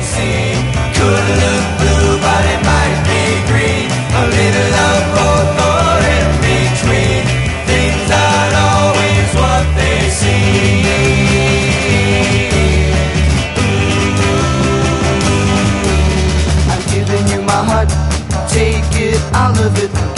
see. Could look blue, but it might be green. A little of both or in between. Things aren't always what they seem. I'm giving you my heart, take it, all of it.